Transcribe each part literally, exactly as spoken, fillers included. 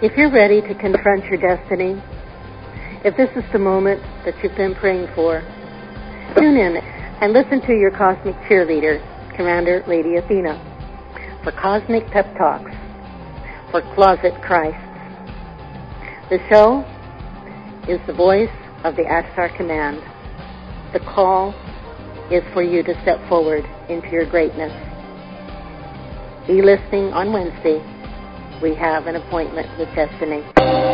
If you're ready to confront your destiny, if this is the moment that you've been praying for, tune in and listen to your cosmic cheerleader, Commander Lady Athena, for Cosmic Pep Talks for Closet Christ. The show is the voice of the Ashtar Command. The call is for you to step forward into your greatness. Be listening on Wednesday. We have an appointment with destiny.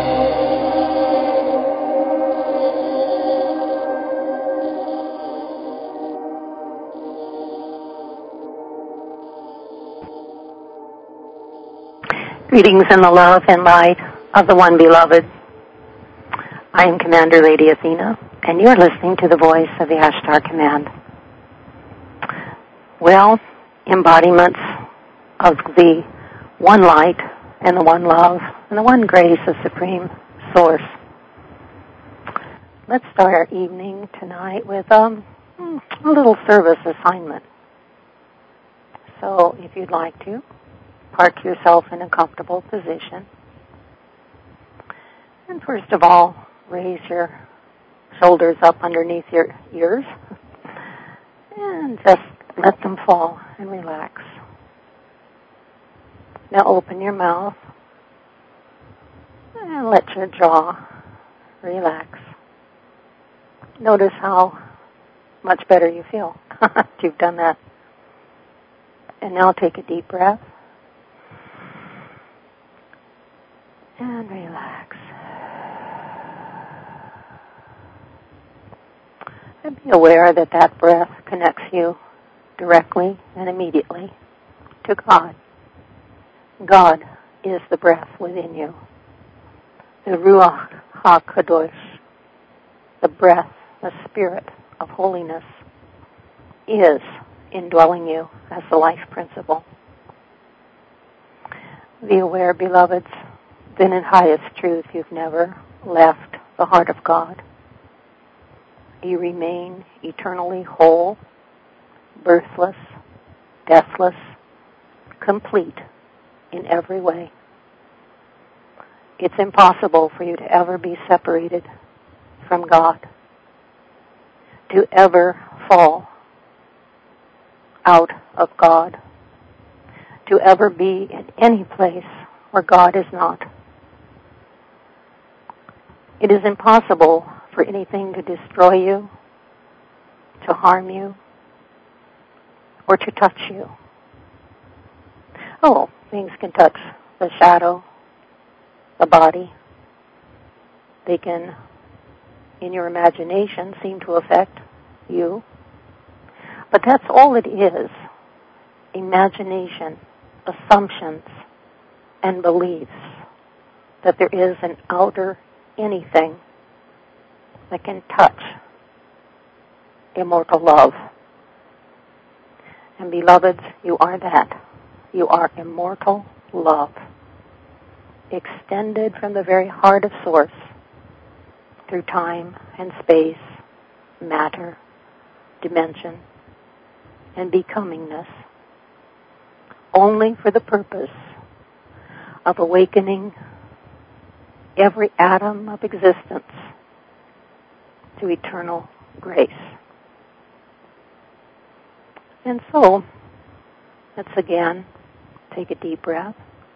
Greetings in the love and light of the One Beloved. I am Commander Lady Athena, and you're listening to the voice of the Ashtar Command. Well, embodiments of the one light and the one love and the one grace of Supreme Source. Let's start our evening tonight with um, a little service assignment. So if you'd like to, park yourself in a comfortable position. And first of all, raise your shoulders up underneath your ears and just let them fall and relax. Now open your mouth and let your jaw relax. Notice how much better you feel after you've done that. And now take a deep breath and relax. And be aware that that breath connects you directly and immediately to God. God is the breath within you. The Ruach HaKadosh, the breath, the spirit of holiness, is indwelling you as the life principle. Be aware, beloveds, then in highest truth you've never left the heart of God. You remain eternally whole, birthless, deathless, complete in every way. It's impossible for you to ever be separated from God, to ever fall out of God, to ever be in any place where God is not. It is impossible for anything to destroy you, to harm you, or to touch you. Oh, things can touch the shadow, the body. They can, in your imagination, seem to affect you. But that's all it is. Imagination, assumptions, and beliefs that there is an outer anything that can touch immortal love. And beloveds, you are that. You are immortal love, extended from the very heart of Source through time and space, matter, dimension, and becomingness, only for the purpose of awakening every atom of existence to eternal grace. And so, let's again take a deep breath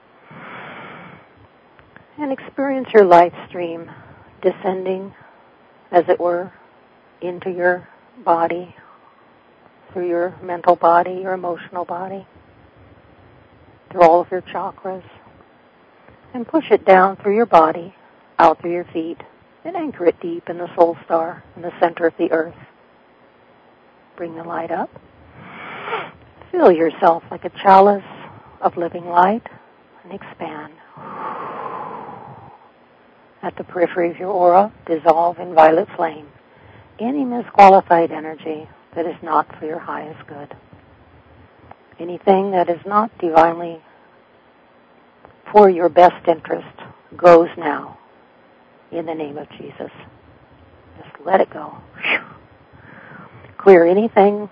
and experience your life stream descending, as it were, into your body, through your mental body, your emotional body, through all of your chakras, and push it down through your body, out through your feet, and anchor it deep in the soul star in the center of the earth. Bring the light up. Fill yourself like a chalice of living light and expand. At the periphery of your aura, dissolve in violet flame any misqualified energy that is not for your highest good. Anything that is not divinely for your best interest goes now in the name of Jesus. Just let it go. Clear anything,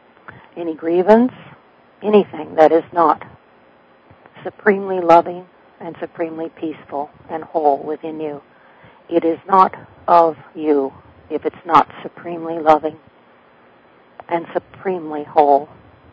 any grievance, anything that is not supremely loving and supremely peaceful and whole within you. It is not of you if it's not supremely loving and supremely whole.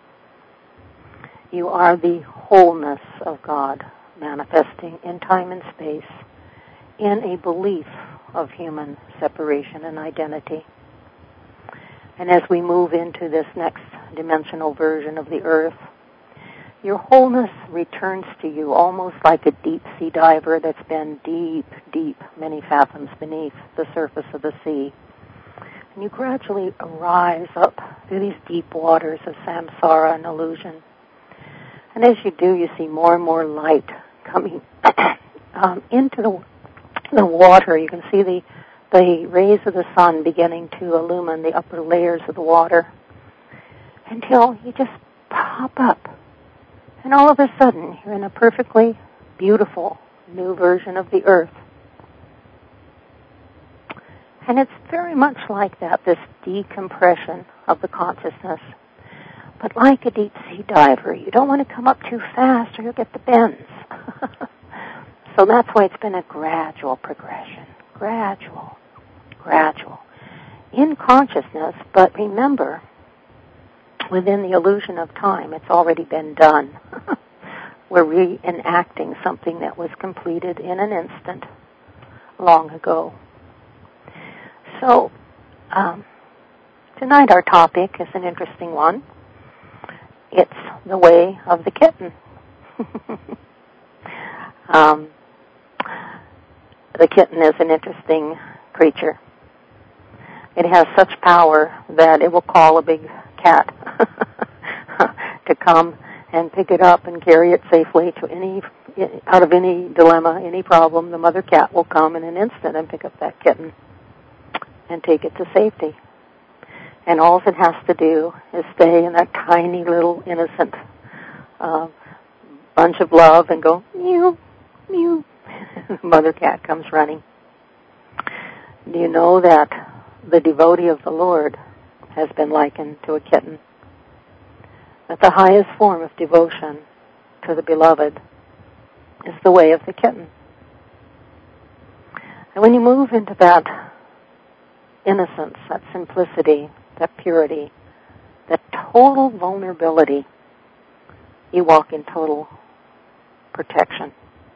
You are the wholeness of God manifesting in time and space in a belief of human separation and identity. And as we move into this next dimensional version of the earth, your wholeness returns to you almost like a deep-sea diver that's been deep, deep, many fathoms beneath the surface of the sea. And you gradually rise up through these deep waters of samsara and illusion. And as you do, you see more and more light coming um, into the, the water. You can see the, the rays of the sun beginning to illumine the upper layers of the water until you just pop up. And all of a sudden, you're in a perfectly beautiful new version of the earth. And it's very much like that, this decompression of the consciousness. But like a deep-sea diver, you don't want to come up too fast or you'll get the bends. So that's why it's been a gradual progression. Gradual. Gradual. In consciousness, but remember, within the illusion of time, it's already been done. We're reenacting something that was completed in an instant long ago. So, um, tonight our topic is an interesting one. It's the way of the kitten. um, the kitten is an interesting creature. It has such power that it will call a big cat to come and pick it up and carry it safely to any out of any dilemma, any problem. The mother cat will come in an instant and pick up that kitten and take it to safety. And all it has to do is stay in that tiny little innocent uh, bunch of love and go mew, mew. The mother cat comes running. Do you know that the devotee of the Lord has been likened to a kitten? That the highest form of devotion to the beloved is the way of the kitten. And when you move into that innocence, that simplicity, that purity, that total vulnerability, you walk in total protection.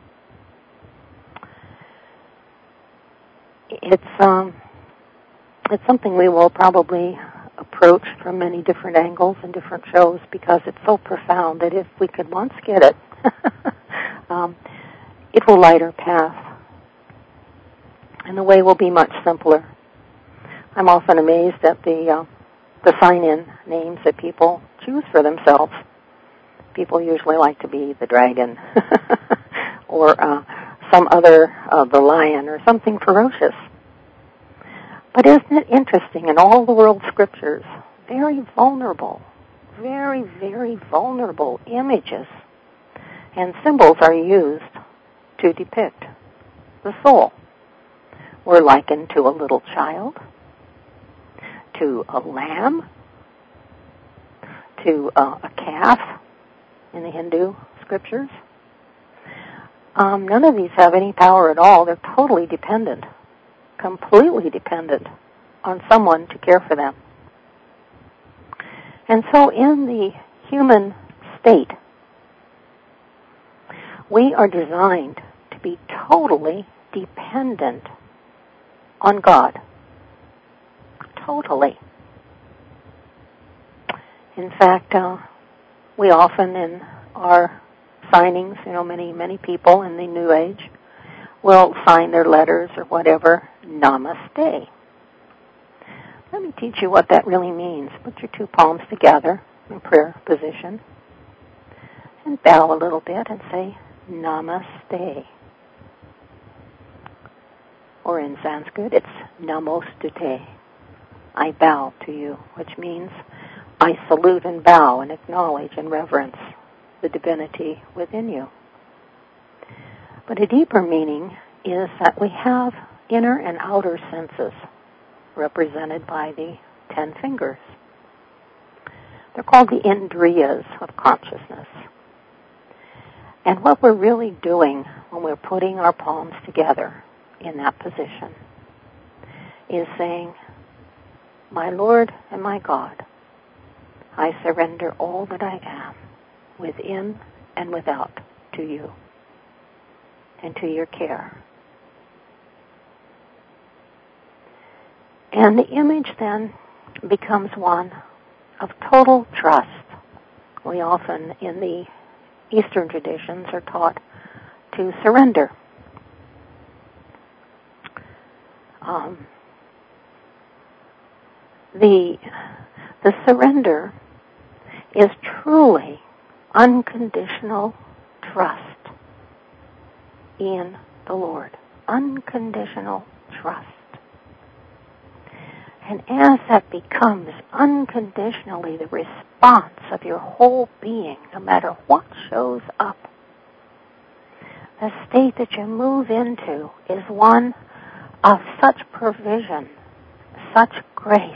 It's um, it's something we will probably approach from many different angles and different shows because it's so profound that if we could once get it, um, it will light our path. And the way will be much simpler. I'm often amazed at the uh, the sign-in names that people choose for themselves. People usually like to be the dragon or uh, some other, uh, the lion or something ferocious. But isn't it interesting, in all the world scriptures, very vulnerable, very, very vulnerable images and symbols are used to depict the soul. We're likened to a little child, to a lamb, to uh, a calf in the Hindu scriptures. Um, none of these have any power at all. They're totally dependent, completely dependent on someone to care for them. And so in the human state, we are designed to be totally dependent on God. Totally. In fact, uh, we often in our signings, you know, many, many people in the New Age will sign their letters or whatever, Namaste. Let me teach you what that really means. Put your two palms together in prayer position and bow a little bit and say, Namaste. Or in Sanskrit, it's Namostute. I bow to you, which means I salute and bow and acknowledge and reverence the divinity within you. But a deeper meaning is that we have inner and outer senses represented by the ten fingers. They're called the indriyas of consciousness. And what we're really doing when we're putting our palms together in that position is saying, my Lord and my God, I surrender all that I am, within and without, to you and to your care. And the image then becomes one of total trust. We often, in the Eastern traditions, are taught to surrender. Um, the, the surrender is truly unconditional trust in the Lord. Unconditional trust. And as that becomes unconditionally the response of your whole being, no matter what shows up, the state that you move into is one of such provision, such grace.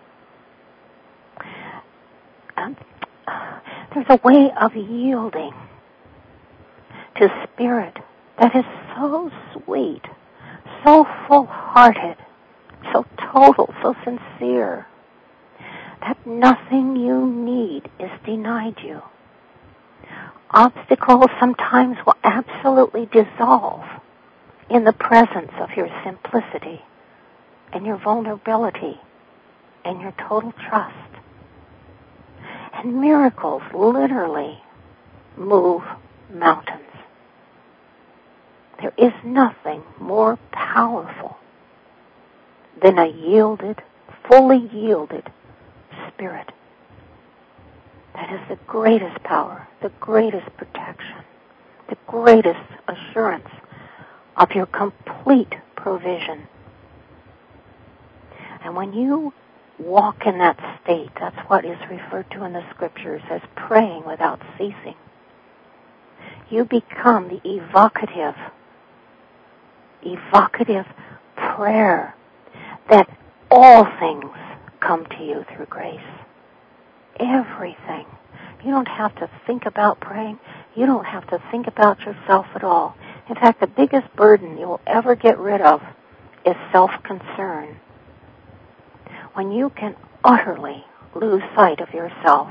And there's a way of yielding to Spirit that is so sweet, so full-hearted, so total, so sincere, that nothing you need is denied you. Obstacles sometimes will absolutely dissolve in the presence of your simplicity and your vulnerability and your total trust. And miracles literally move mountains. There is nothing more powerful than a yielded, fully yielded spirit. That is the greatest power, the greatest protection, the greatest assurance of your complete provision. And when you walk in that state, that's what is referred to in the scriptures as praying without ceasing. You become the evocative, evocative prayer that all things come to you through grace. Everything. You don't have to think about praying. You don't have to think about yourself at all. In fact, the biggest burden you will ever get rid of is self-concern. When you can utterly lose sight of yourself,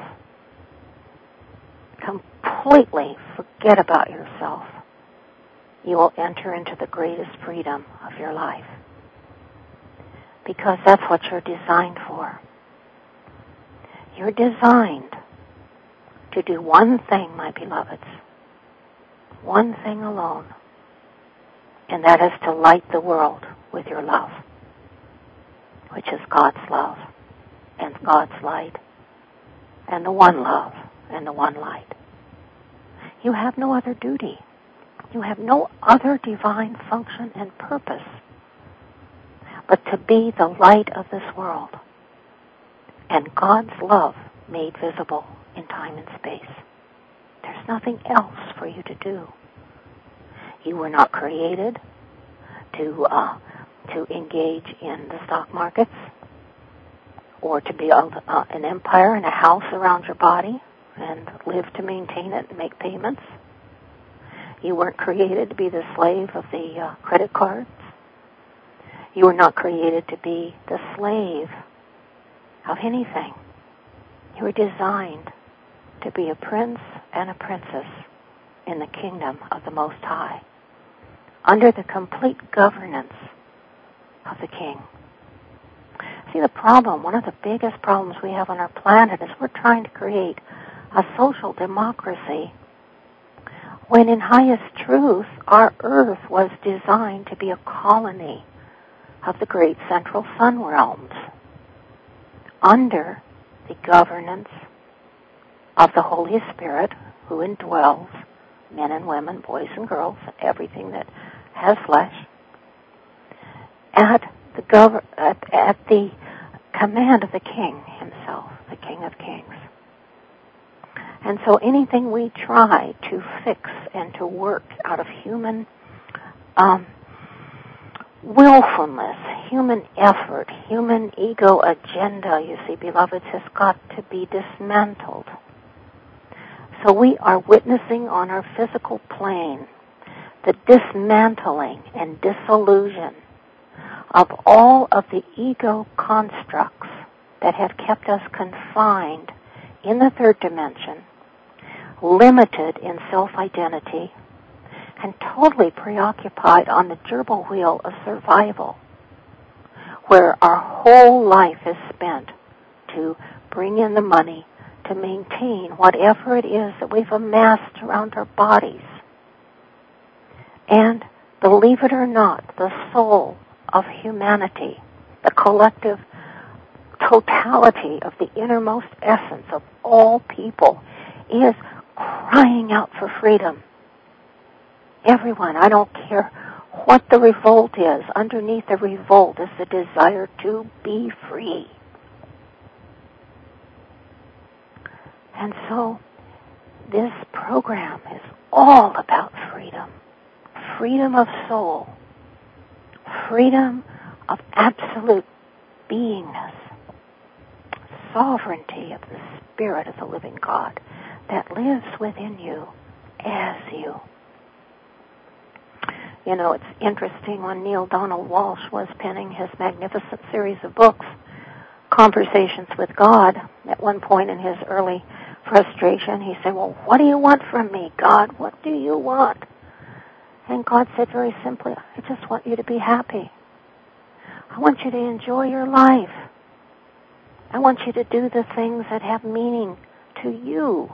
completely forget about yourself, you will enter into the greatest freedom of your life. Because that's what you're designed for. You're designed to do one thing, my beloveds. One thing alone. And that is to light the world with your love, which is God's love and God's light and the one love and the one light. You have no other duty. You have no other divine function and purpose but to be the light of this world and God's love made visible in time and space. There's nothing else for you to do. You were not created to uh, to engage in the stock markets or to build uh, an empire and a house around your body and live to maintain it and make payments. You weren't created to be the slave of the uh, credit cards. You were not created to be the slave of anything. You were designed to be a prince and a princess in the kingdom of the Most High, under the complete governance of the King. See, the problem, one of the biggest problems we have on our planet is we're trying to create a social democracy when in highest truth our earth was designed to be a colony of the great central sun realms under the governance of the Holy Spirit who indwells men and women, boys and girls, everything that has flesh, at the gov- at, at the command of the King himself, the King of Kings. And so anything we try to fix and to work out of human um, willfulness, human effort, human ego agenda, you see, beloveds, has got to be dismantled So we are witnessing on our physical plane the dismantling and dissolution of all of the ego constructs that have kept us confined in the third dimension, limited in self-identity, and totally preoccupied on the gerbil wheel of survival, where our whole life is spent to bring in the money to maintain whatever it is that we've amassed around our bodies. And believe it or not, the soul of humanity, the collective totality of the innermost essence of all people, is crying out for freedom. Everyone, I don't care what the revolt is. Underneath the revolt is the desire to be free. And so this program is all about freedom. Freedom of soul. Freedom of absolute beingness. Sovereignty of the Spirit of the living God that lives within you as you. You know, it's interesting, when Neale Donald Walsch was penning his magnificent series of books, Conversations with God, at one point in his early frustration, he said, well, what do you want from me, God? What do you want? And God said very simply, I just want you to be happy. I want you to enjoy your life. I want you to do the things that have meaning to you.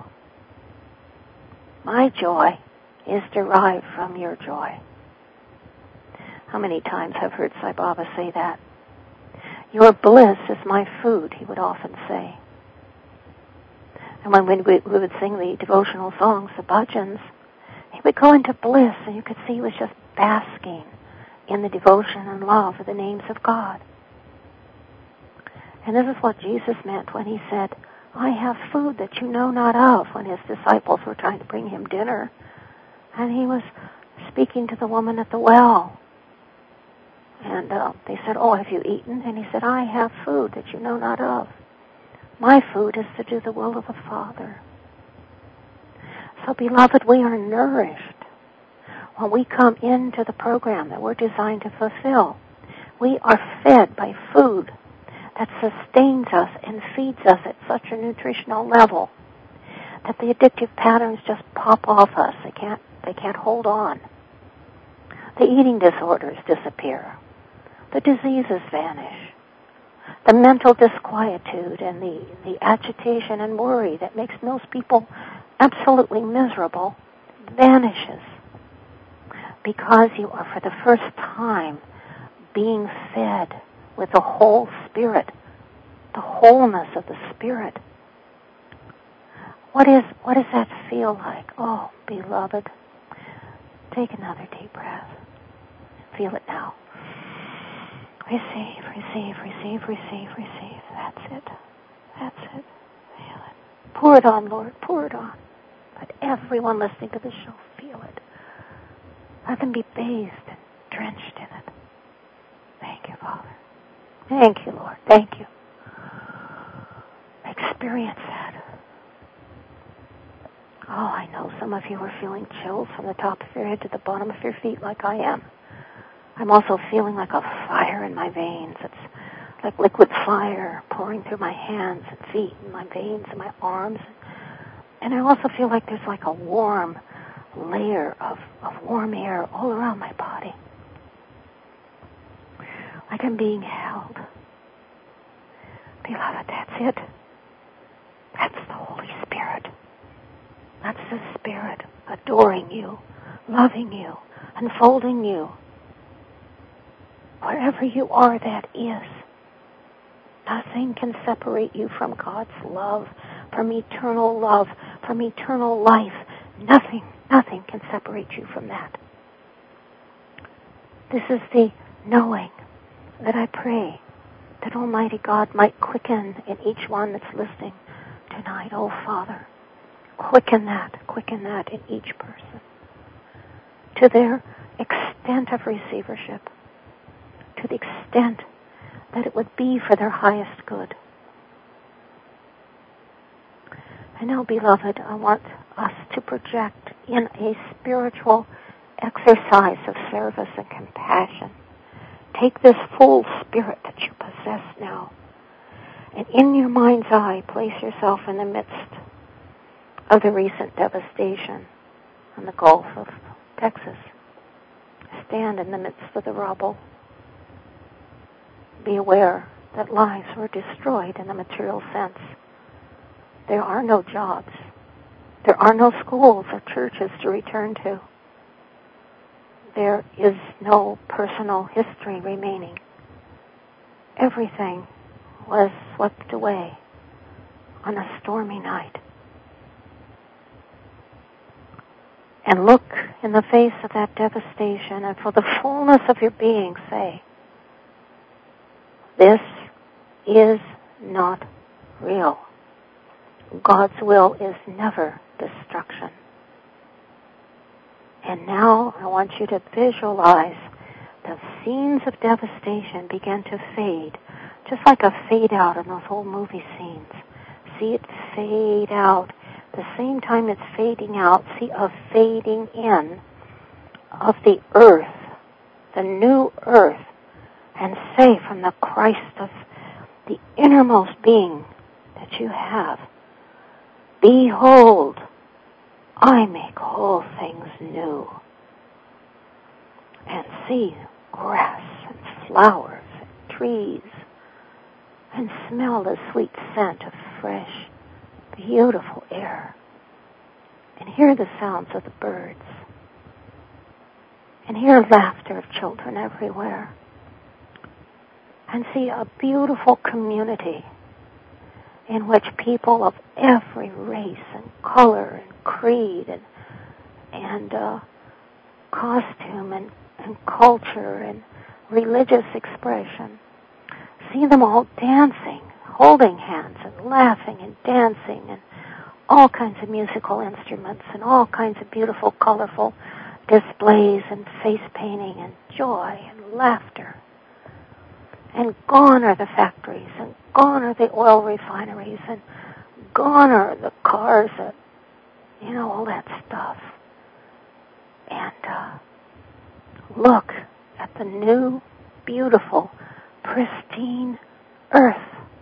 My joy is derived from your joy. How many times have I heard Sai Baba say that? Your bliss is my food, he would often say. And when we would sing the devotional songs, the bhajans, he would go into bliss, and you could see he was just basking in the devotion and love of the names of God. And this is what Jesus meant when he said, I have food that you know not of, when his disciples were trying to bring him dinner. And he was speaking to the woman at the well. And uh, they said, oh, have you eaten? And he said, I have food that you know not of. My food is to do the will of the Father. So, beloved, we are nourished when we come into the program that we're designed to fulfill. We are fed by food that sustains us and feeds us at such a nutritional level that the addictive patterns just pop off us. They can't, they can't hold on. The eating disorders disappear. The diseases vanish. The mental disquietude and the, the agitation and worry that makes most people absolutely miserable vanishes, because you are for the first time being fed with the whole Spirit, the wholeness of the Spirit. What is what does that feel like? Oh, beloved, take another deep breath. Feel it now. Receive, receive, receive, receive, receive. That's it. That's it. Feel it. Pour it on, Lord. Pour it on. Let everyone listening to the show feel it. Let them be bathed and drenched in it. Thank you, Father. Thank you, Lord. Thank you. Experience that. Oh, I know some of you are feeling chills from the top of your head to the bottom of your feet like I am. I'm also feeling like a fire in my veins. It's like liquid fire pouring through my hands and feet and my veins and my arms. And I also feel like there's like a warm layer of, of warm air all around my body. Like I'm being held. Beloved, that's it. That's the Holy Spirit. That's the Spirit adoring you, loving you, unfolding you. Wherever you are, that is. Nothing can separate you from God's love, from eternal love, from eternal life. Nothing, nothing can separate you from that. This is the knowing that I pray that Almighty God might quicken in each one that's listening tonight. Oh, Father, quicken that, quicken that in each person to their extent of receivership, to the extent that it would be for their highest good. And now, beloved, I want us to project in a spiritual exercise of service and compassion. Take this full spirit that you possess now, and in your mind's eye, place yourself in the midst of the recent devastation on the Gulf of Texas. Stand in the midst of the rubble. Be aware that lives were destroyed in the material sense. There are no jobs. There are no schools or churches to return to. There is no personal history remaining. Everything was swept away on a stormy night. And look in the face of that devastation, and for the fullness of your being say, this is not real. God's will is never destruction. And now I want you to visualize the scenes of devastation begin to fade, just like a fade out in those old movie scenes. See it fade out. The same time it's fading out, see a fading in of the earth, the new earth, and say from the Christ of the innermost being that you have, behold, I make all things new. And see grass and flowers and trees, and smell the sweet scent of fresh, beautiful air, and hear the sounds of the birds, and hear laughter of children everywhere, and see a beautiful community in which people of every race and color and creed and, and uh, costume and, and culture and religious expression, see them all dancing, holding hands and laughing and dancing, and all kinds of musical instruments and all kinds of beautiful, colorful displays and face painting and joy and laughter. And gone are the factories, and gone are the oil refineries, and gone are the cars, and, you know, all that stuff. And uh, look at the new, beautiful, pristine earth.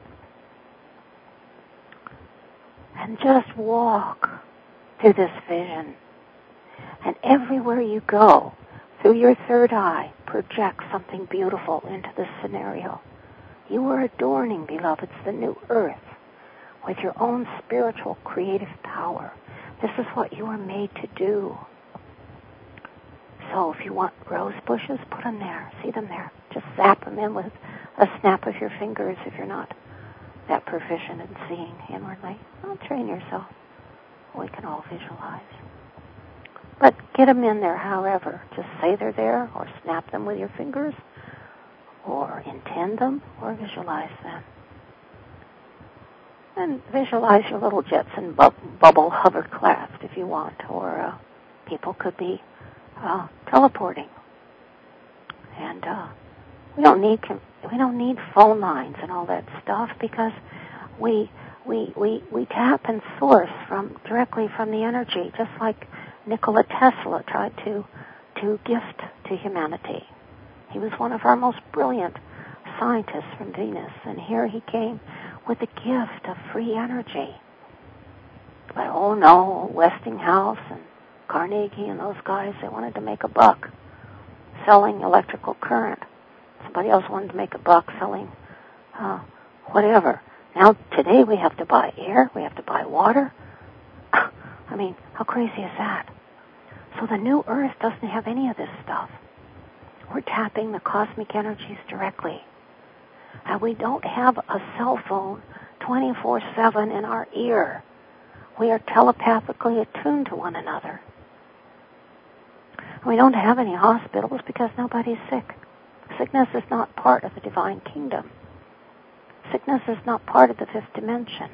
And just walk through this vision. And everywhere you go, through your third eye, project something beautiful into this scenario. You are adorning, beloveds, the new earth with your own spiritual creative power. This is what you are made to do. So if you want rose bushes, put them there. See them there. Just zap them in with a snap of your fingers if you're not that proficient in seeing inwardly. Well, train yourself. We can all visualize. But get them in there however. Just say they're there, or snap them with your fingers, or intend them, or visualize them. And visualize your little Jetson bu- bubble hovercraft if you want, or uh, people could be uh, teleporting. And uh, we don't need we don't need phone lines and all that stuff, because we we we we tap and source from directly from the energy, just like Nikola Tesla tried to to gift to humanity. He was one of our most brilliant scientists from Venus, and here he came with a gift of free energy. But oh no, Westinghouse and Carnegie and those guys, they wanted to make a buck selling electrical current. Somebody else wanted to make a buck selling uh, whatever. Now today we have to buy air, we have to buy water. I mean, how crazy is that? So the new earth doesn't have any of this stuff. We're tapping the cosmic energies directly. And we don't have a cell phone twenty-four seven in our ear. We are telepathically attuned to one another. We don't have any hospitals because nobody's sick. Sickness is not part of the divine kingdom. Sickness is not part of the fifth dimension.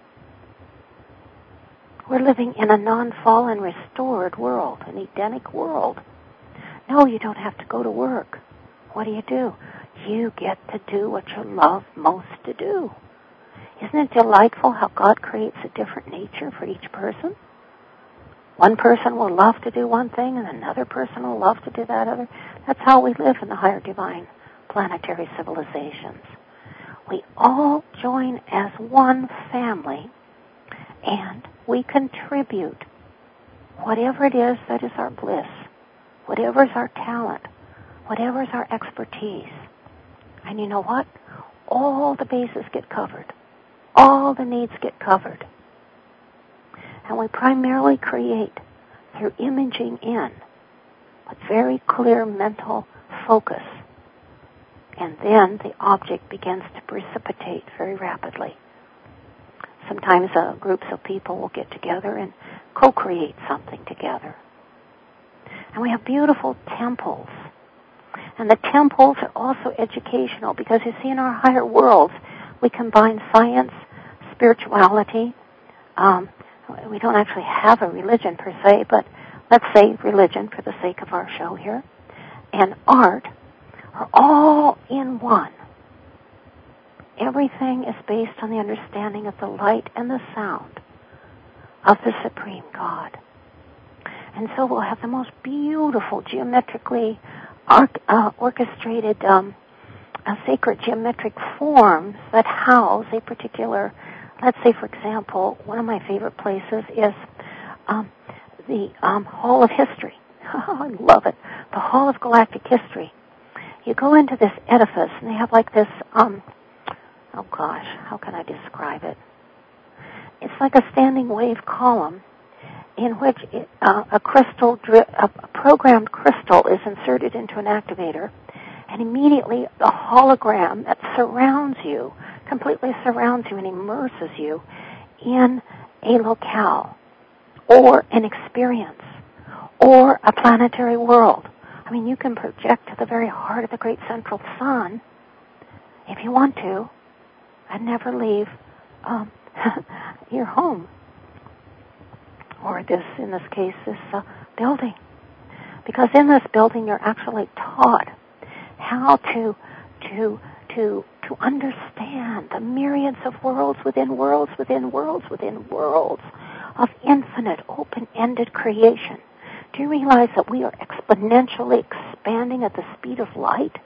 We're living in a non-fallen, restored world, an Edenic world. No, you don't have to go to work. What do you do? You get to do what you love most to do. Isn't it delightful how God creates a different nature for each person? One person will love to do one thing, and another person will love to do that other. That's how we live in the higher divine planetary civilizations. We all join as one family, and we contribute whatever it is that is our bliss, whatever is our talent, whatever is our expertise. And you know what? All the bases get covered. All the needs get covered. And we primarily create through imaging in with very clear mental focus. And then the object begins to precipitate very rapidly. Sometimes uh, groups of people will get together and co-create something together. And we have beautiful temples. And the temples are also educational because, you see, in our higher worlds, we combine science, spirituality. Um, we don't actually have a religion per se, but let's say religion for the sake of our show here, and art are all in one. Everything is based on the understanding of the light and the sound of the Supreme God. And so we'll have the most beautiful, geometrically arc, uh, orchestrated um, uh, sacred geometric forms that house a particular, let's say, for example, one of my favorite places is um, the um, Hall of History. I love it. The Hall of Galactic History. You go into this edifice, and they have like this, um, oh gosh, how can I describe it? It's like a standing wave column in which it, uh, a crystal, dri- a programmed crystal is inserted into an activator, and immediately the hologram that surrounds you, completely surrounds you and immerses you in a locale, or an experience, or a planetary world. I mean, you can project to the very heart of the great central sun, if you want to, and never leave um, your home. Or this, in this case, this uh, building. Because in this building, you're actually taught how to to to to understand the myriads of worlds within worlds within worlds within worlds of infinite, open-ended creation. Do you realize that we are exponentially expanding at the speed of light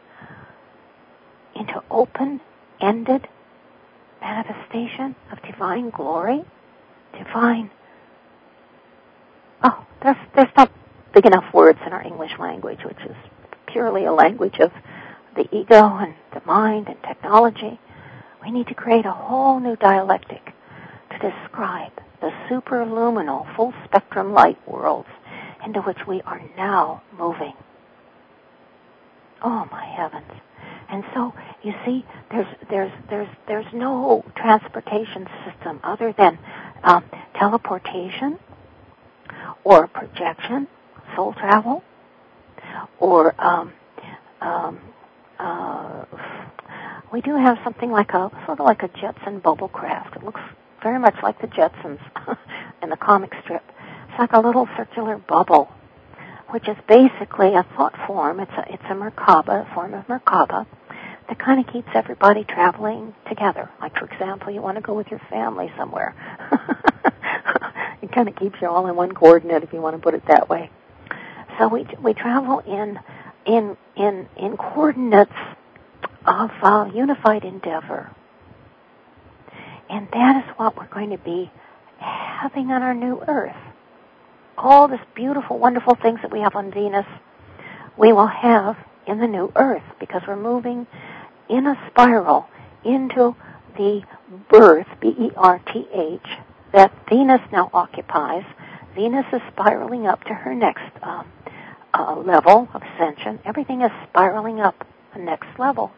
into open-ended manifestation of divine glory, divine. Oh, there's there's not big enough words in our English language, which is purely a language of the ego and the mind and technology. We need to create a whole new dialectic to describe the superluminal, full-spectrum light worlds into which we are now moving. Oh, my heavens. And so, you see, there's there's there's there's no transportation system other than um, teleportation or projection, soul travel, or um, um, uh, we do have something like a sort of like a Jetson bubble craft. It looks very much like the Jetsons in the comic strip. It's like a little circular bubble, which is basically a thought form. It's a it's a Merkaba, a form of Merkaba, that kind of keeps everybody traveling together. Like, for example, you want to go with your family somewhere. It kind of keeps you all in one coordinate, if you want to put it that way. So we we travel in in in in coordinates of uh, unified endeavor, and that is what we're going to be having on our new Earth. All this beautiful, wonderful things that we have on Venus, we will have in the new Earth, because we're moving in a spiral into the birth, B E R T H, that Venus now occupies. Venus is spiraling up to her next um, uh, level of ascension. Everything is spiraling up the next level.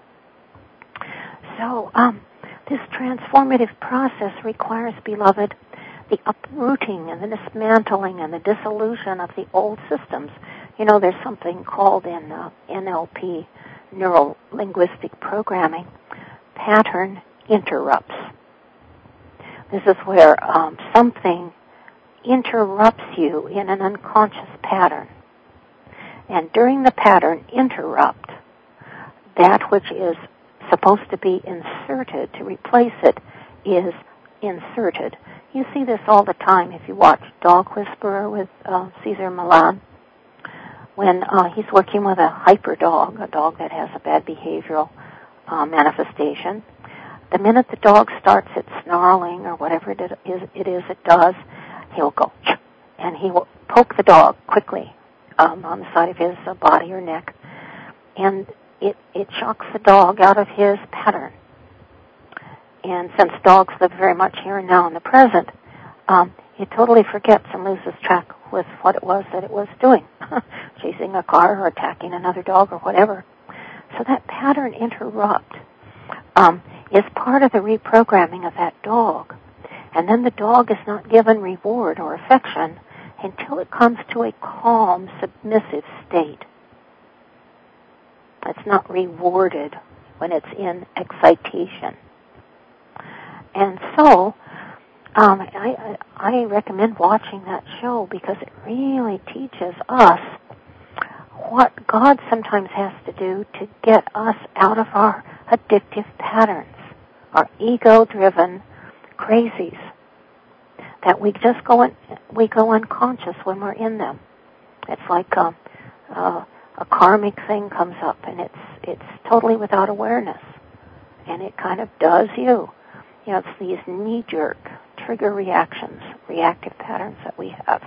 So um, this transformative process requires, beloved, the uprooting and the dismantling and the dissolution of the old systems. You know, there's something called in uh, N L P, neuro-linguistic programming, pattern interrupts. This is where um, something interrupts you in an unconscious pattern. And during the pattern interrupt, that which is supposed to be inserted to replace it is inserted. You see this all the time if you watch Dog Whisperer with uh, Cesar Millan. When uh, he's working with a hyper dog, a dog that has a bad behavioral uh, manifestation, the minute the dog starts its snarling or whatever it is, it is it does, he'll go, and he will poke the dog quickly um, on the side of his uh, body or neck, and it, it shocks the dog out of his pattern. And since dogs live very much here and now in the present, um, it totally forgets and loses track with what it was that it was doing, chasing a car or attacking another dog or whatever. So that pattern interrupt um, is part of the reprogramming of that dog. And then the dog is not given reward or affection until it comes to a calm, submissive state. It's not rewarded when it's in excitation. And so, um, I, I recommend watching that show because it really teaches us what God sometimes has to do to get us out of our addictive patterns, our ego-driven crazies, that we just go in, we go unconscious when we're in them. It's like um, uh, a karmic thing comes up, and it's it's totally without awareness, and it kind of does you. You know, it's these knee-jerk trigger reactions, reactive patterns that we have.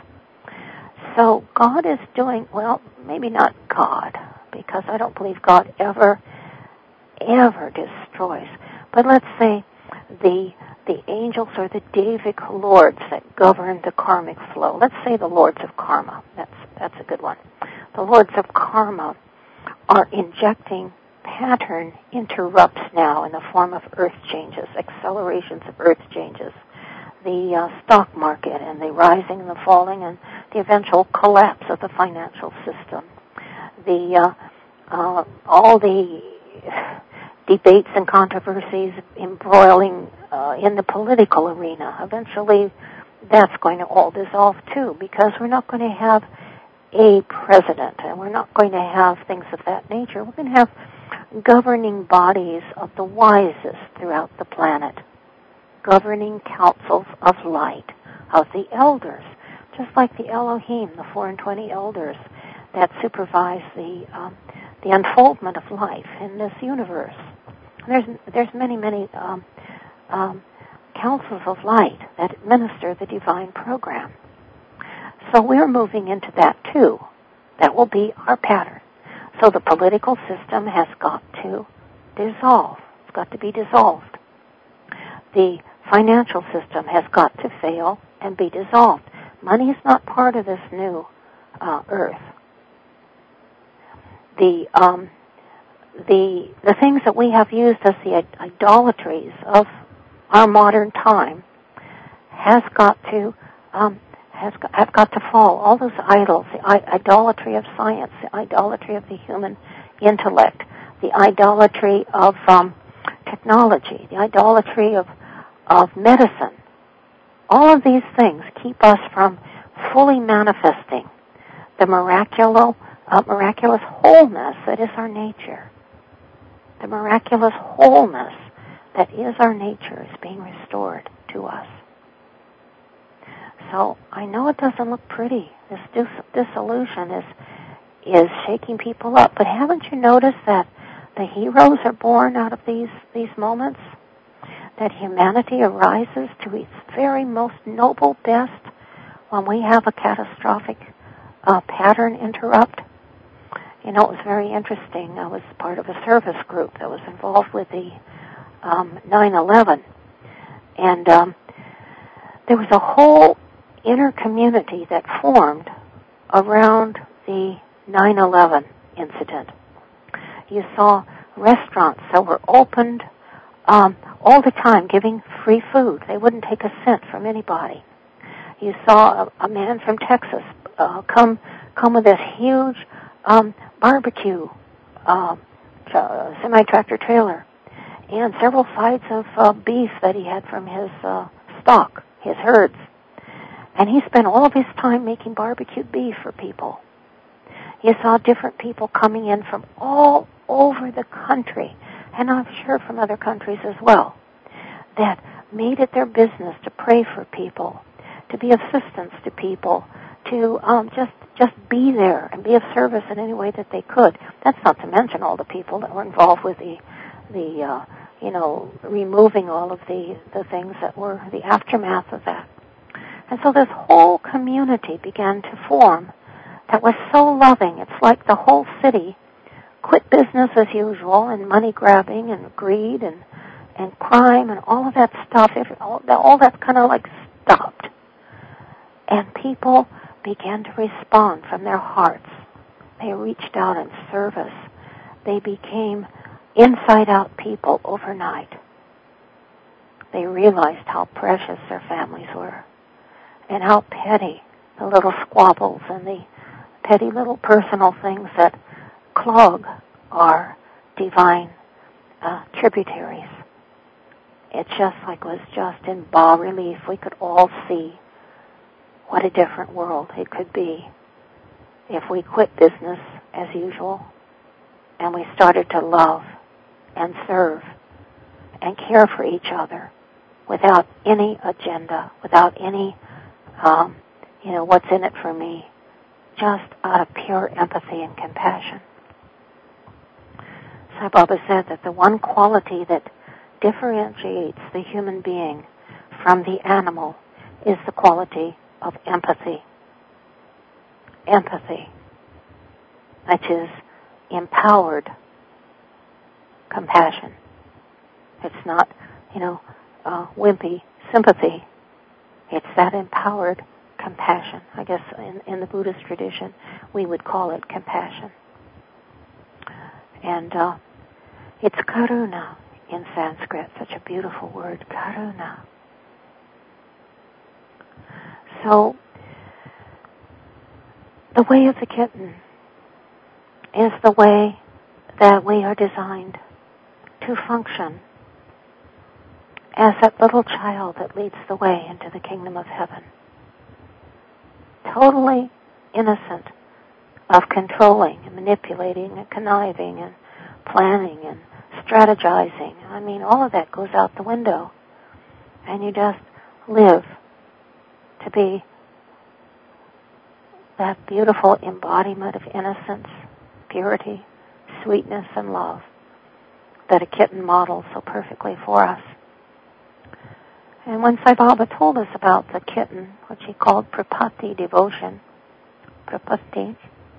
So God is doing, well, maybe not God, because I don't believe God ever, ever destroys. But let's say the the angels or the Davic lords that govern the karmic flow. Let's say the lords of karma. That's that's a good one. The lords of karma are injecting pattern interrupts now in the form of earth changes, accelerations of earth changes, the uh, stock market and the rising and the falling and the eventual collapse of the financial system, the uh, uh, all the debates and controversies embroiling uh, in the political arena. Eventually, that's going to all dissolve too, because we're not going to have a president, and we're not going to have things of that nature. We're going to have governing bodies of the wisest throughout the planet, governing councils of light, of the elders, just like the Elohim, the four and twenty elders that supervise the um, the unfoldment of life in this universe. There's there's many many um, um, councils of light that administer the divine program. So we're moving into that too. That will be our pattern. So the political system has got to dissolve. It's got to be dissolved. The financial system has got to fail and be dissolved. Money is not part of this new uh, earth. The um, the the things that we have used as the idolatries of our modern time has got to um, has got, have got to fall. All those idols, the I- idolatry of science, the idolatry of the human intellect, the idolatry of um, technology, the idolatry of of medicine. All of these things keep us from fully manifesting the miraculous, uh, miraculous wholeness that is our nature. The miraculous wholeness that is our nature is being restored to us. So I know it doesn't look pretty. This dis- dissolution is is shaking people up. But haven't you noticed that the heroes are born out of these, these moments? That humanity arises to its very most noble best when we have a catastrophic uh, pattern interrupt. You know, it was very interesting. I was part of a service group that was involved with the um, nine eleven. And um, there was a whole inner community that formed around the nine eleven incident. You saw restaurants that were opened um, all the time, giving free food. They wouldn't take a cent from anybody. You saw a, a man from Texas uh, come come with this huge um, barbecue uh, tra- semi-tractor trailer and several sides of uh, beef that he had from his uh, stock, his herds. And he spent all of his time making barbecued beef for people. You saw different people coming in from all over the country, and I'm sure from other countries as well, that made it their business to pray for people, to be assistance to people, to um, just just be there and be of service in any way that they could. That's not to mention all the people that were involved with the the uh, you know removing all of the the things that were the aftermath of that. And so this whole community began to form that was so loving. It's like the whole city quit business as usual and money grabbing and greed and and crime and all of that stuff. All, all that kind of like stopped. And people began to respond from their hearts. They reached out in service. They became inside-out people overnight. They realized how precious their families were and how petty the little squabbles and the petty little personal things that clog our divine uh, tributaries. It just like was just in bas relief. We could all see what a different world it could be if we quit business as usual and we started to love and serve and care for each other without any agenda, without any, um, you know, what's in it for me, just out of pure empathy and compassion. Sai Baba said that the one quality that differentiates the human being from the animal is the quality of empathy. Empathy, which is empowered compassion. It's not, you know, uh, wimpy sympathy. It's that empowered compassion. I guess in, in the Buddhist tradition, we would call it compassion. And uh, it's karuna in Sanskrit, such a beautiful word, karuna. So, the way of the kitten is the way that we are designed to function as that little child that leads the way into the kingdom of heaven. Totally innocent of controlling and manipulating and conniving and planning and strategizing. I mean, all of that goes out the window. And you just live to be that beautiful embodiment of innocence, purity, sweetness, and love that a kitten models so perfectly for us. And when Sai Baba told us about the kitten, which he called Prapatti devotion, Prapatti,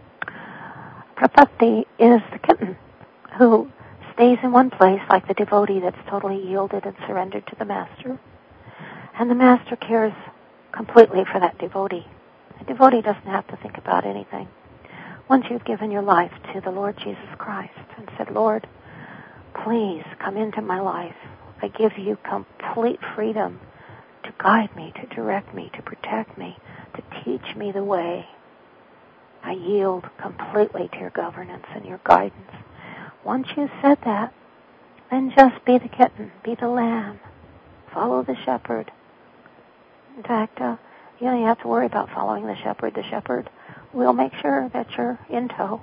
Prapatti is the kitten who stays in one place like the devotee that's totally yielded and surrendered to the Master. And the Master cares completely for that devotee. The devotee doesn't have to think about anything. Once you've given your life to the Lord Jesus Christ and said, Lord, please come into my life. I give you complete freedom to guide me, to direct me, to protect me, to teach me the way. I yield completely to your governance and your guidance. Once you've said that, then just be the kitten, be the lamb, follow the shepherd. In fact, uh, you don't have to worry about following the shepherd. The shepherd will make sure that you're in tow.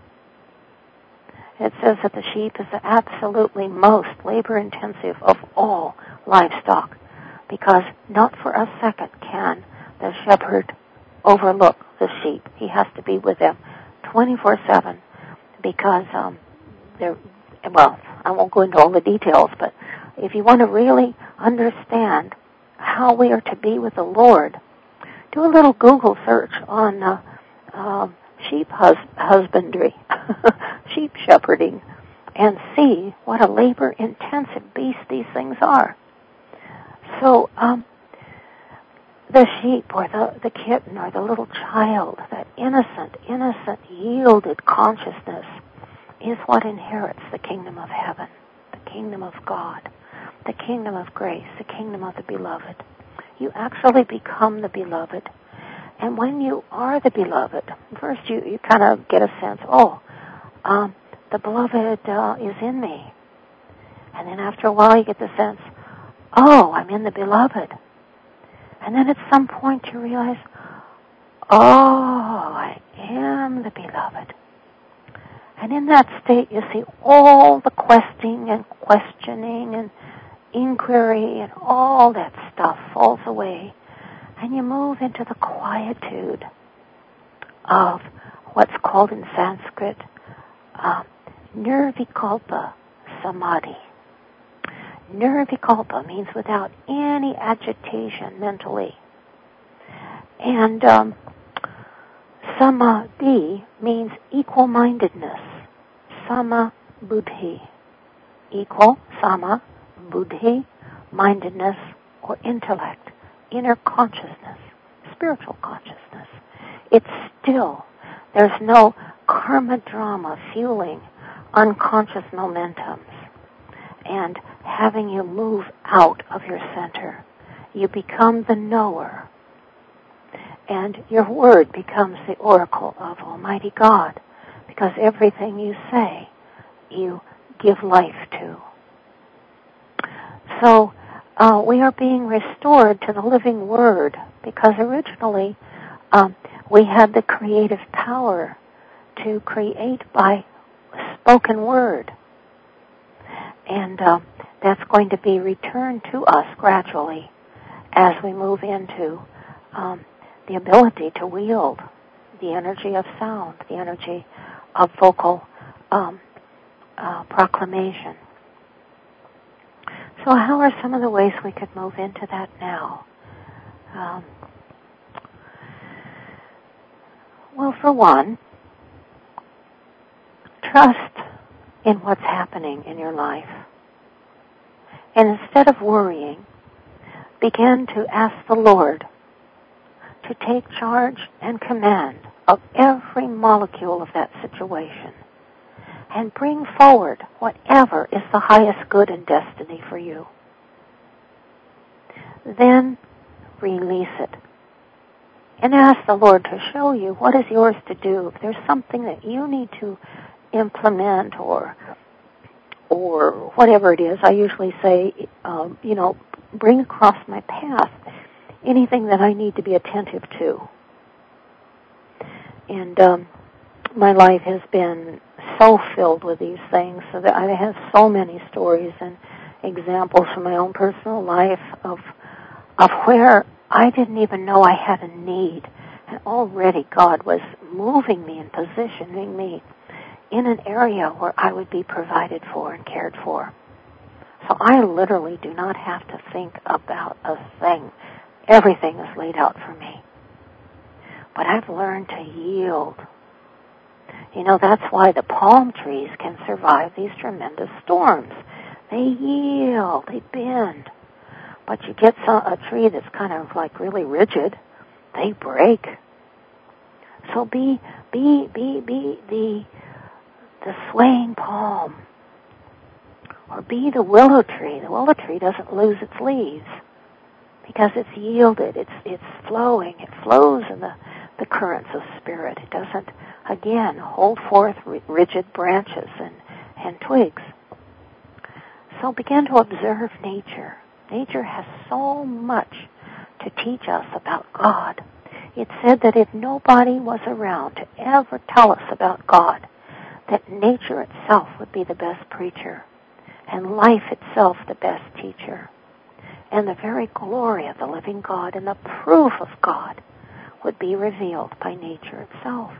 It says that the sheep is the absolutely most labor-intensive of all livestock, because not for a second can the shepherd overlook the sheep. He has to be with them twenty-four seven, because um, they're, well, I won't go into all the details, but if you want to really understand how we are to be with the Lord, do a little Google search on uh, uh, sheep hus- husbandry, sheep shepherding, and see what a labor-intensive beast these things are. So, um, the sheep or the, the kitten or the little child, that innocent, innocent, yielded consciousness is what inherits the kingdom of heaven, the kingdom of God, the kingdom of grace, the kingdom of the beloved. You actually become the beloved. And when you are the beloved, first you, you kind of get a sense, oh, um, the beloved uh, is in me. And then after a while you get the sense, oh, I'm in the beloved. And then at some point you realize, oh, I am the beloved. And in that state you see all the questing and questioning and inquiry and all that stuff falls away, and you move into the quietude of what's called in Sanskrit uh, nirvikalpa samadhi. Nirvikalpa means without any agitation mentally. And um, samadhi means equal-mindedness. Sama buddhi. Equal, sama, buddhi, mindedness, or intellect, inner consciousness, spiritual consciousness. It's still, there's no karma drama fueling unconscious momentums and having you move out of your center. You become the knower, and your word becomes the oracle of Almighty God, because everything you say, you give life to. So uh, we are being restored to the living word, because originally um, we had the creative power to create by spoken word. And uh, that's going to be returned to us gradually as we move into um, the ability to wield the energy of sound, the energy of vocal um, uh, proclamation. So how are some of the ways we could move into that now? Um, well, for one, trust in what's happening in your life. And instead of worrying, begin to ask the Lord to take charge and command of every molecule of that situation and bring forward whatever is the highest good and destiny for you. Then release it and ask the Lord to show you what is yours to do. If there's something that you need to implement or or whatever it is, I usually say, um, you know, bring across my path anything that I need to be attentive to. And um, my life has been so filled with these things, so that I have so many stories and examples from my own personal life of of where I didn't even know I had a need, and already God was moving me and positioning me in an area where I would be provided for and cared for. So I literally do not have to think about a thing. Everything is laid out for me. But I've learned to yield. You know, that's why the palm trees can survive these tremendous storms. They yield, they bend. But you get some, a tree that's kind of like really rigid, they break. So be, be, be, be the the swaying palm, or be the willow tree. The willow tree doesn't lose its leaves because it's yielded, it's it's flowing, it flows in the, the currents of spirit. It doesn't, again, hold forth rigid branches and, and twigs. So begin to observe nature. Nature has so much to teach us about God. It said that if nobody was around to ever tell us about God, that nature itself would be the best preacher, and life itself the best teacher, and the very glory of the living God and the proof of God would be revealed by nature itself.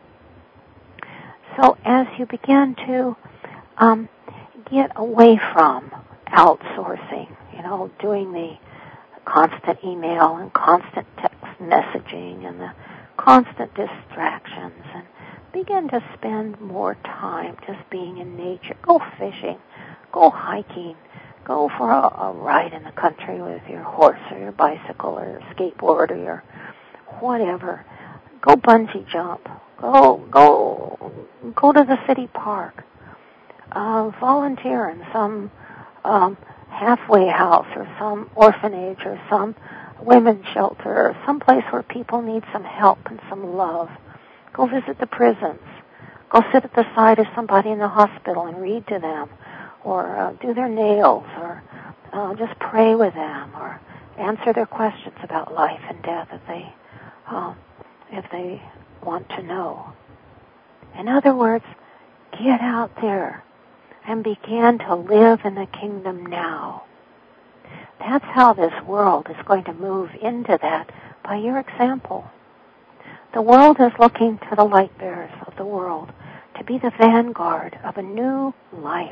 So as you begin to um, get away from outsourcing, you know, doing the constant email and constant text messaging and the constant distractions, and begin to spend more time just being in nature. Go fishing, go hiking, go for a, a ride in the country with your horse or your bicycle or your skateboard or your whatever. Go bungee jump. Go go go to the city park. Uh, volunteer in some um, halfway house or some orphanage or some women's shelter or some place where people need some help and some love. Go visit the prisons. Go sit at the side of somebody in the hospital and read to them, or uh, do their nails, or uh, just pray with them, or answer their questions about life and death if they, uh, if they want to know. In other words, get out there and begin to live in the kingdom now. That's how this world is going to move into that, by your example. The world is looking to the light bearers of the world to be the vanguard of a new life.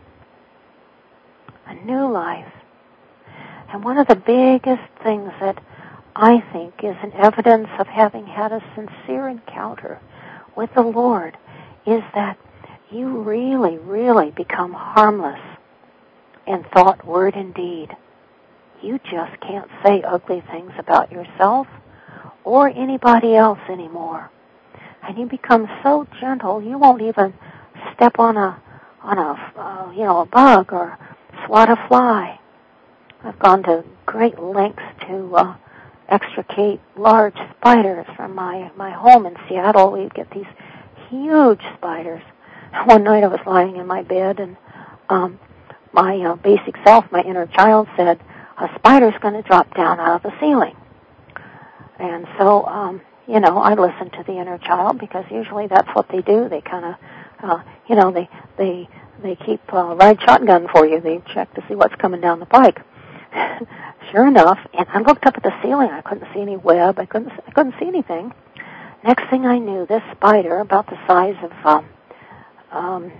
A new life. And one of the biggest things that I think is an evidence of having had a sincere encounter with the Lord is that you really, really become harmless in thought, word, and deed. You just can't say ugly things about yourself or anybody else anymore. And you become so gentle, you won't even step on a, on a, uh, you know, a bug or swat a fly. I've gone to great lengths to uh, extricate large spiders from my, my home in Seattle. We get these huge spiders. One night I was lying in my bed, and um, my uh, basic self, my inner child, said, a spider's going to drop down out of the ceiling. And so, um, you know, I listened to the inner child, because usually that's what they do. They kind of, uh, you know, they they they keep uh, ride shotgun for you. They check to see what's coming down the pike. Sure enough, and I looked up at the ceiling. I couldn't see any web. I couldn't I couldn't see anything. Next thing I knew, this spider, about the size of, um, um,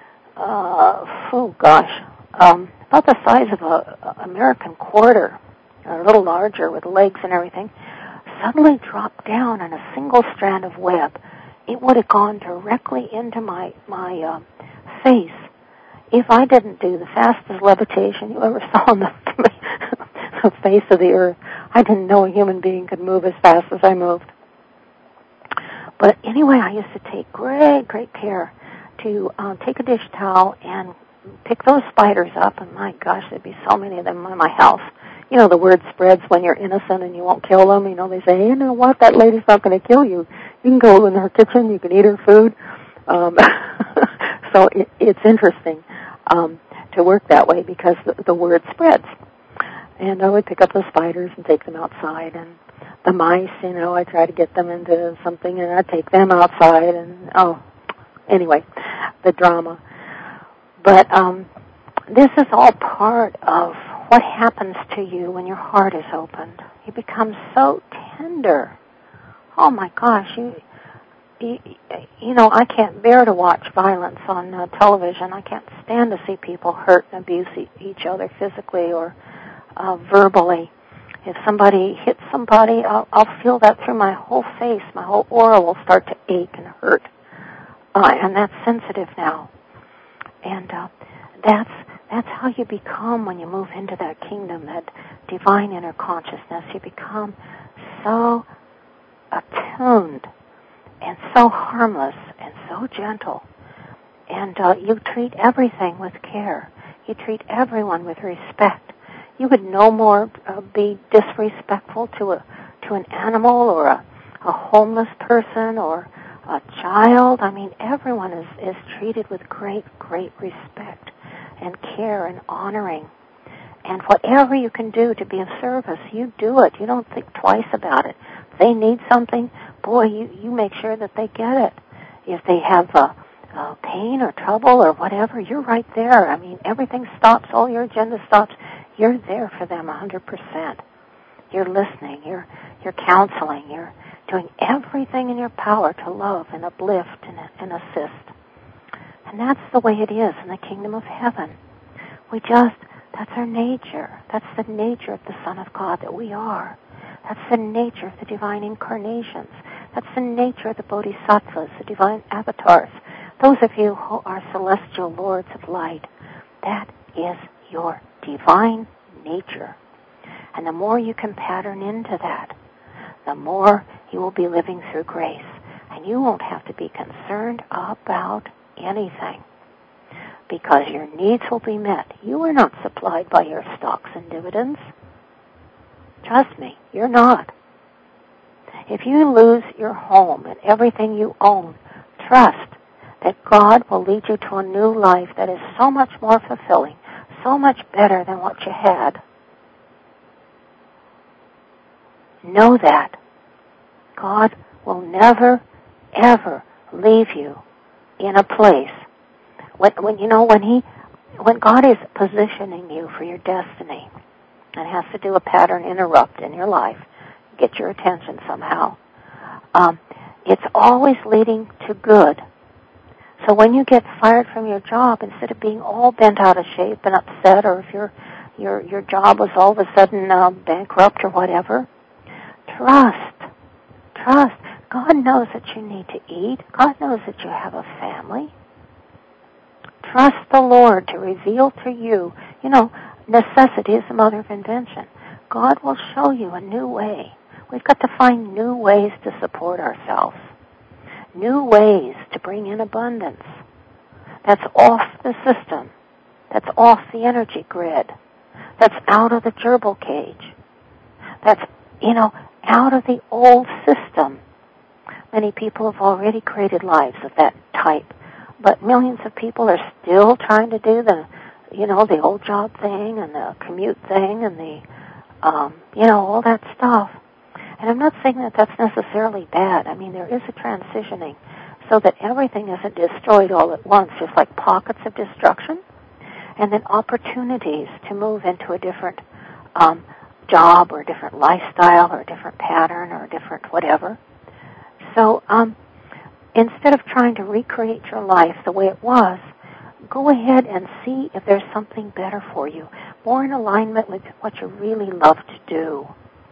uh, oh gosh, um, about the size of a, a American quarter, a little larger with legs and everything, suddenly dropped down in a single strand of web. It would have gone directly into my my uh, face if I didn't do the fastest levitation you ever saw on the, the face of the earth. I didn't know a human being could move as fast as I moved. But anyway, I used to take great, great care to uh, take a dish towel and pick those spiders up, and my gosh, there'd be so many of them in my house. You know, the word spreads when you're innocent and you won't kill them. You know, they say, you know what, that lady's not going to kill you. You can go in her kitchen, you can eat her food. Um, so it, it's interesting um, to work that way, because the, the word spreads. And I would pick up the spiders and take them outside, and the mice, you know, I try to get them into something, and I take them outside, and, oh, anyway, the drama. But um, this is all part of what happens to you when your heart is opened. You become so tender. Oh, my gosh, you, you, you know, I can't bear to watch violence on uh, television. I can't stand to see people hurt and abuse e- each other physically or uh, verbally. If somebody hits somebody, I'll, I'll feel that through my whole face. My whole aura will start to ache and hurt. Uh, and that's sensitive now. And uh, that's that's how you become when you move into that kingdom, that divine inner consciousness. You become so attuned and so harmless and so gentle. And uh, you treat everything with care. You treat everyone with respect. You would no more uh, be disrespectful to a to an animal or a, a homeless person or a child. I mean, everyone is, is treated with great, great respect and care and honoring. And whatever you can do to be of service, you do it. You don't think twice about it. If they need something, boy, you, you make sure that they get it. If they have uh, uh, pain or trouble or whatever, you're right there. I mean, everything stops. All your agenda stops. You're there for them one hundred percent. You're listening. You're you're counseling. You're doing everything in your power to love and uplift and, and assist. And that's the way it is in the kingdom of heaven. We just, that's our nature. That's the nature of the Son of God that we are. That's the nature of the divine incarnations. That's the nature of the bodhisattvas, the divine avatars. Those of you who are celestial lords of light, that is your divine nature. And the more you can pattern into that, the more you will be living through grace. And you won't have to be concerned about anything, because your needs will be met. You are not supplied by your stocks and dividends. Trust me, you're not. If you lose your home and everything you own, trust that God will lead you to a new life that is so much more fulfilling, so much better than what you had. Know that. God will never, ever leave you in a place when, when you know when He, when God is positioning you for your destiny. and has to do a pattern interrupt in your life, get your attention somehow, um, it's always leading to good. So when you get fired from your job, instead of being all bent out of shape and upset, or if your your your job was all of a sudden uh, bankrupt or whatever, trust, trust. God knows that you need to eat. God knows that you have a family. Trust the Lord to reveal to you. You know, necessity is the mother of invention. God will show you a new way. We've got to find new ways to support ourselves. New ways to bring in abundance. That's off the system. That's off the energy grid. That's out of the gerbil cage. That's, you know, out of the old system. Many people have already created lives of that type, but millions of people are still trying to do the, you know, the old job thing and the commute thing and the, um, you know, all that stuff. And I'm not saying that that's necessarily bad. I mean, there is a transitioning so that everything isn't destroyed all at once. There's like pockets of destruction and then opportunities to move into a different um, job or a different lifestyle or a different pattern or a different whatever. So um, instead of trying to recreate your life the way it was, go ahead and see if there's something better for you, more in alignment with what you really love to do.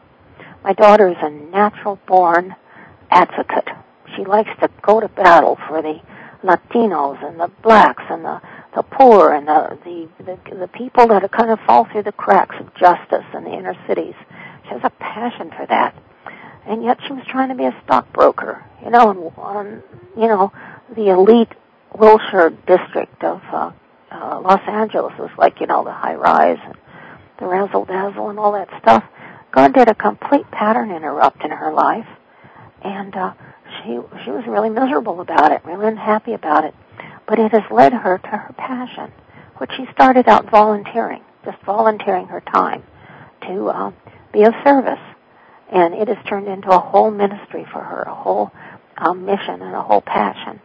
My daughter is a natural-born advocate. She likes to go to battle for the Latinos and the blacks and the, the poor and the, the, the, the people that are kind of fall through the cracks of justice in the inner cities. She has a passion for that. And yet she was trying to be a stockbroker, you know, and on, you know, the elite Wilshire district of uh, uh, Los Angeles was like, you know, the high-rise and the razzle-dazzle and all that stuff. God did a complete pattern interrupt in her life, and uh, she she was really miserable about it, really unhappy about it. But it has led her to her passion, which she started out volunteering, just volunteering her time to uh, be of service. And it has turned into a whole ministry for her, a whole um, mission and a whole passion.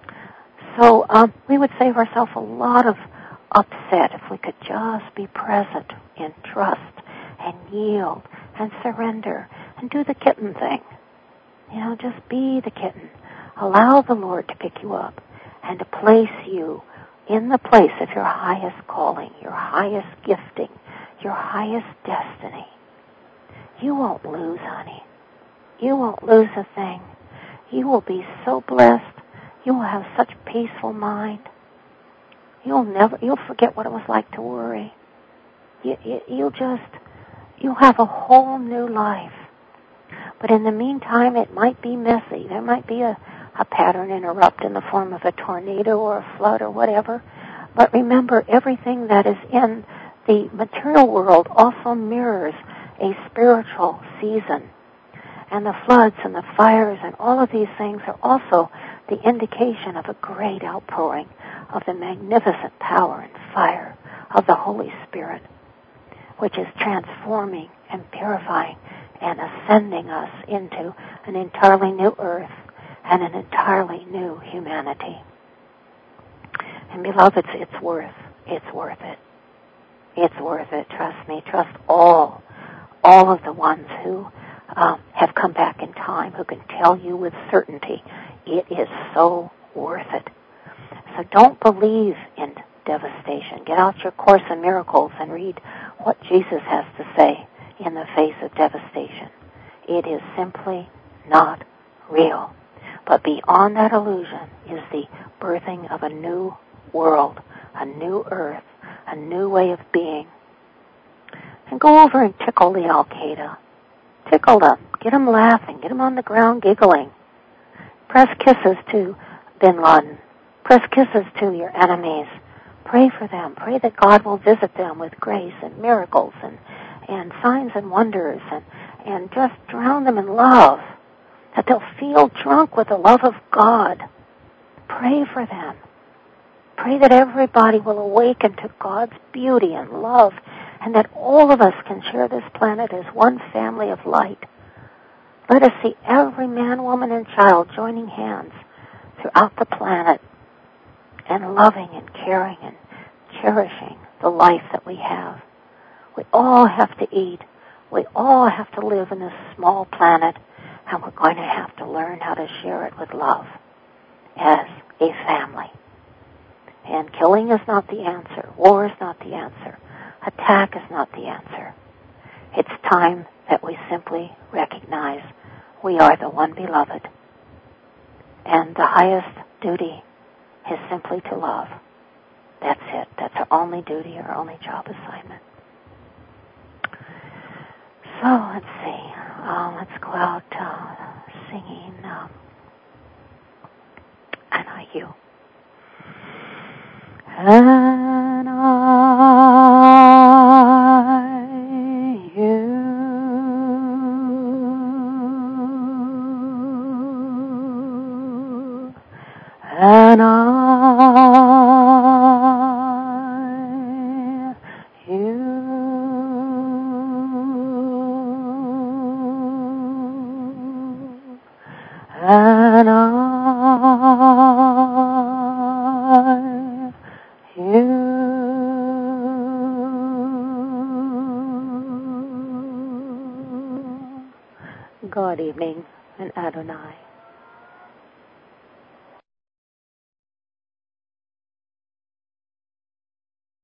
So um, we would save ourselves a lot of upset if we could just be present and trust and yield and surrender and do the kitten thing. You know, just be the kitten. Allow the Lord to pick you up and to place you in the place of your highest calling, your highest gifting, your highest destiny. You won't lose, honey. You won't lose a thing. You will be so blessed. You will have such peaceful mind. You'll never, you'll forget what it was like to worry. You, you, you'll just, you'll have a whole new life. But in the meantime, it might be messy. There might be a, a pattern interrupt in the form of a tornado or a flood or whatever. But remember, everything that is in the material world also mirrors a spiritual season. And the floods and the fires and all of these things are also the indication of a great outpouring of the magnificent power and fire of the Holy Spirit, which is transforming and purifying and ascending us into an entirely new earth and an entirely new humanity. And beloveds, it's worth, it's worth it. It's worth it, trust me. Trust all, all of the ones who um, have come back in time, who can tell you with certainty it is so worth it. So don't believe in devastation. Get out your Course in Miracles and read what Jesus has to say in the face of devastation. It is simply not real. But beyond that illusion is the birthing of a new world, a new earth, a new way of being. And go over and tickle the Al-Qaeda. Tickle them. Get them laughing. Get them on the ground giggling. Press kisses to bin Laden. Press kisses to your enemies. Pray for them. Pray that God will visit them with grace and miracles and, and signs and wonders and, and just drown them in love. That they'll feel drunk with the love of God. Pray for them. Pray that everybody will awaken to God's beauty and love, and that all of us can share this planet as one family of light. Let us see every man, woman, and child joining hands throughout the planet and loving and caring and cherishing the life that we have. We all have to eat. We all have to live in this small planet, and we're going to have to learn how to share it with love as a family. And killing is not the answer. War is not the answer. Attack is not the answer. It's time that we simply recognize we are the one beloved. And the highest duty is simply to love. That's it. That's our only duty, our only job assignment. So let's see. Uh, let's go out uh, singing um, And I You. And I You. And I You. And I, you. God evening and Adonai.